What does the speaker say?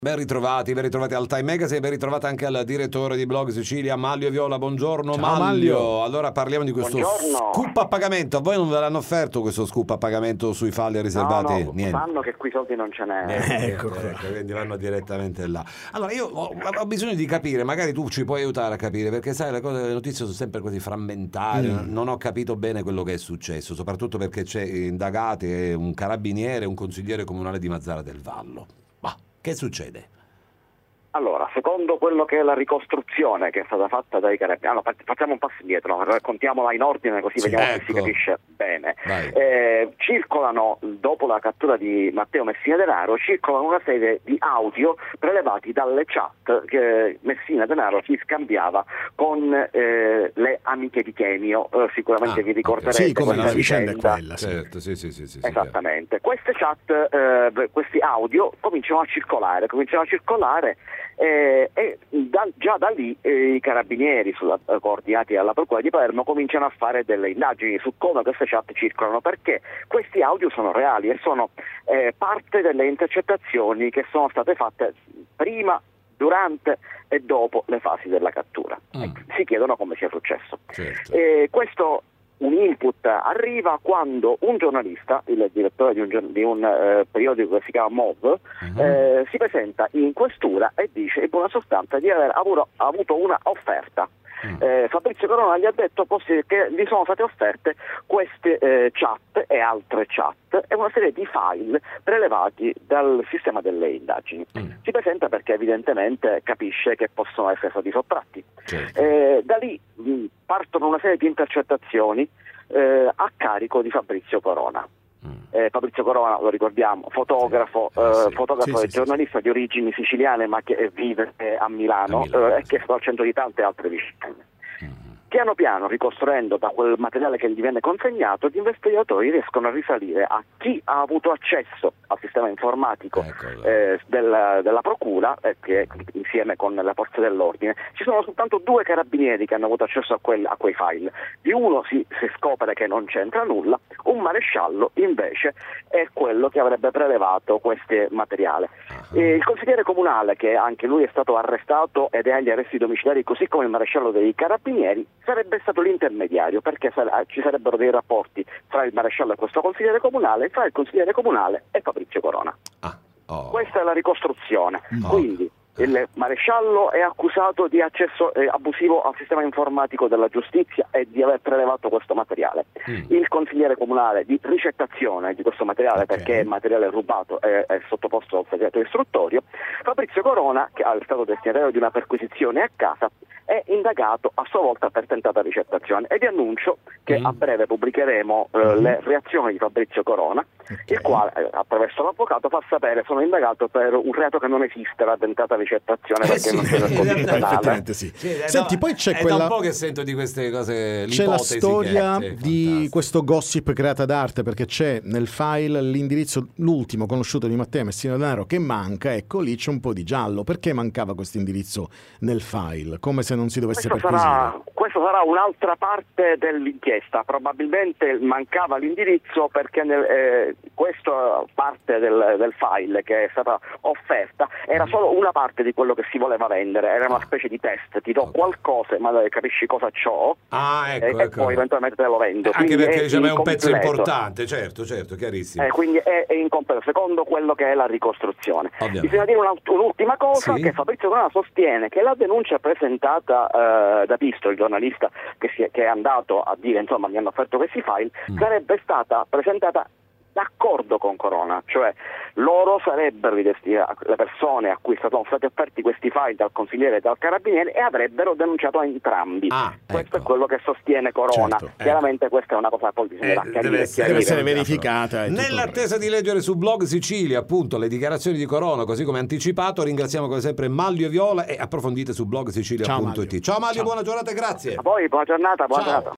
Ben ritrovati al Time Magazine, ben ritrovata anche al direttore di Blog Sicilia, Maglio Viola. Buongiorno. Ciao, Maglio. Allora parliamo di questo scoop a pagamento. A voi non ve l'hanno offerto questo scoop a pagamento sui falli riservati? No, Niente. sanno che qui soldi non ce n'è. Ecco, quindi vanno direttamente là. Allora io ho bisogno di capire, magari tu ci puoi aiutare a capire, perché sai le notizie sono sempre così frammentarie, non ho capito bene quello che è successo, soprattutto perché c'è indagati un carabiniere e un consigliere comunale di Mazara del Vallo. Che succede? Allora, secondo quello che è la ricostruzione che è stata fatta dai carabinieri, facciamo un passo indietro, raccontiamola in ordine così vediamo se si capisce bene. Circolano, dopo la cattura di Matteo Messina Denaro, circolano una serie di audio prelevati dalle chat che Messina Denaro si scambiava con le amiche di Chemio, sicuramente vi ricorderete. Sì, come la vicenda è quella. Certo, sì. Esattamente. Queste chat, questi audio cominciano a circolare e già da lì i carabinieri coordinati dalla Procura di Palermo cominciano a fare delle indagini su come queste chat circolano, perché questi audio sono reali e sono parte delle intercettazioni che sono state fatte prima, durante e dopo le fasi della cattura. Si chiedono come sia successo. Certo. Questo un input arriva quando un giornalista, il direttore di un periodico che si chiama MOV, si presenta in questura e dice in buona sostanza di aver avuto una offerta. Fabrizio Corona gli ha detto che gli sono state offerte queste chat e altre chat e una serie di file prelevati dal sistema delle indagini. Si presenta perché evidentemente capisce che possono essere stati sottratti. Certo. Da lì partono una serie di intercettazioni a carico di Fabrizio Corona. Fabrizio Corona, lo ricordiamo, fotografo e giornalista di origini siciliane ma che vive a Milano. E che sta al centro di tante altre vicende. Piano piano, ricostruendo da quel materiale che gli viene consegnato, gli investigatori riescono a risalire a chi ha avuto accesso al sistema informatico della Procura, che insieme con le forze dell'ordine. Ci sono soltanto 2 carabinieri che hanno avuto accesso a quei file. Di uno si scopre che non c'entra nulla, un maresciallo invece è quello che avrebbe prelevato questo materiale. Il consigliere comunale, che anche lui è stato arrestato ed è agli arresti domiciliari, così come il maresciallo dei carabinieri, sarebbe stato l'intermediario, perché ci sarebbero dei rapporti tra il maresciallo e questo consigliere comunale, tra il consigliere comunale e Fabrizio Corona. Questa è la ricostruzione. Quindi il maresciallo è accusato di accesso abusivo al sistema informatico della giustizia e di aver prelevato questo materiale. Il consigliere comunale di ricettazione di questo materiale, perché il materiale rubato è sottoposto al segreto istruttorio. Fabrizio Corona, che è stato destinatario di una perquisizione a casa, è indagato a sua volta per tentata ricettazione, e vi annuncio che a breve pubblicheremo le reazioni di Fabrizio Corona, il quale attraverso l'avvocato fa sapere: sono indagato per un reato che non esiste, la tentata ricettazione, perché non c'è nel codice penale. Senti, poi c'è è da un po' che sento di queste cose, c'è la storia di questo gossip creata d'arte, perché c'è nel file l'indirizzo, l'ultimo conosciuto di Matteo Messina Denaro, che manca. Ecco, lì c'è un po' di giallo. Perché mancava questo indirizzo nel file? Come se non si dovesse perquisire. Questo sarà un'altra parte dell'inchiesta. Probabilmente mancava l'indirizzo perché questa parte del file che è stata offerta era solo una parte di quello che si voleva vendere. Era una specie di test: ti do qualcosa, ma capisci cosa c'ho, e poi eventualmente te lo vendo. Anche quindi perché è un pezzo incompleto. importante, certo, chiarissimo. Quindi è incompleto, secondo quello che è la ricostruzione. Bisogna dire un'ultima cosa, che Fabrizio Corona sostiene che la denuncia presentata da Pisto, il giornalista che è andato a dire, insomma, mi hanno offerto questi file, sarebbe stata presentata d'accordo con Corona, cioè loro sarebbero le persone a cui sono stati offerti questi file dal consigliere e dal carabiniere, e avrebbero denunciato a entrambi. Questo è quello che sostiene Corona. Chiaramente questa è una cosa che poi bisognerà deve essere verificata. Nell'attesa di leggere su Blog Sicilia appunto le dichiarazioni di Corona, così come anticipato, ringraziamo come sempre Maglio Viola, e approfondite su blogsicilia.it. Ciao Maglio, buona giornata e grazie. A voi, buona giornata.